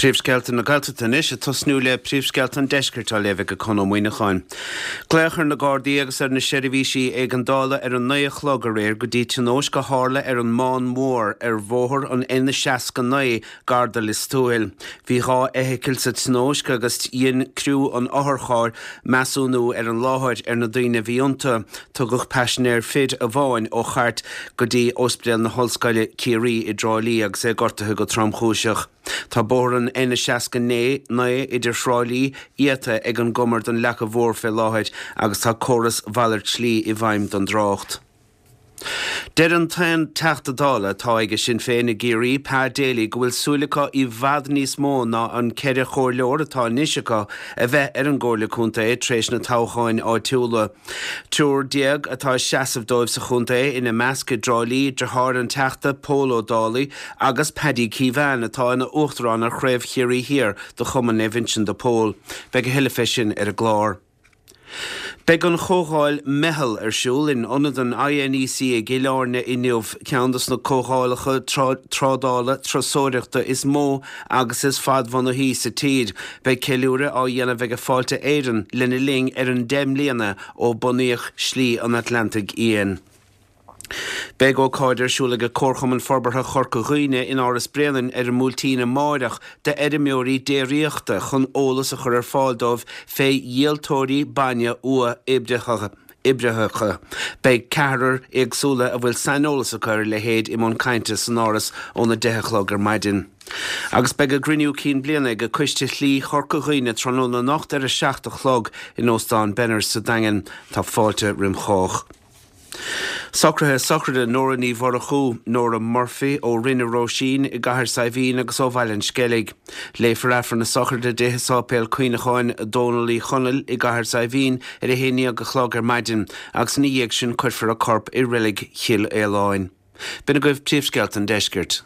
Príomhscealtaí na Gaeltachta is a tosnú le príomhscealtaí deisceirtá le bheith go conómhaoineáin. Gléachar na Gardaí agus ar na seirbhísí ag an dála ar an 9 chlog a réir go dtí tionós go hála ar an mán mór ar bhóthar an ina 69 Garda Listúil. Bhí rá éthiciil sa tionós agus íon cruú an áthircháir measúnú ar an láthir ar na daoine bhíonta tugadh passionéir fid a bháin ó chart go dtí ospidéal na hOllscoile Ciarí i Dráilí agus é gortathe go tramchúiseach. Tá bóran ina 69 idir Sráilí íata ag an gomar don lecha bhór fé láthid agus tá córas Bhailart Slí i bhaim don drácht. Deir an tain teachtadála tá aige sin féin na Géirí Pá Daly go bhfuil súlacha i bhfad níos mó ná an ceire chóir leor atá níoseacha a bheith ar an ggóirla chunta tréis na táchain áitiúla. Túr diaag atá seasamh dóibh sa chunta ina measca Dráilí drethar an teachta Póló Dálaí agus Paddy Keevan atá ina uachtarán ar chréibh Chiarí hir do chuman é Vincent de Paul. Beg a hiile fesin ar a glár. Beg an chógáil mehel ar siúl in onad an INEC a gileárne inniuh ceandas na cógálacha trádála trasóireachta is mó agus is fadmhan ó hí sa tíd. Beg ceiliúra á dhéanamh bheith a fáilte éireann lena ling ar an 10 bliana ó bunaíoch Slí an Atlantic íon. Beg ó cáidir siúla go córchaman forbartha chorca ghuine in áras breanan ar an múltína máireach de edimóí déiríochta chun ólas a chur ar fáildómh fé dhéaltóirí baine ua ibrethecha. Beg cearar agsúla a bhfuil sainolalas a chur le héad i món cainte san áras ó na 10 chlog ar maidin. Agus beg a griniú cín bliana go cuiste Slí chorca ghuine tróna na nacht ar a 7 chlog in Óstán Benners sa dagan tá fáilte rimchách. Socrtha nóra ní Mhorachú Nóra Murphy ó Rinne Róisín i gcathair Saibhín agus ó Bhaileann Skellig. Léifar afar na socrtha deithsápéil Cuoinecháin Dónalaí Chonaill i gcathair Saibhín ar a héine go chlog ar maidin agus ní dhéag sin cuirfar a corp i Rillig Chill Éileáin. Bina goibh príomhscealtaí deisceart.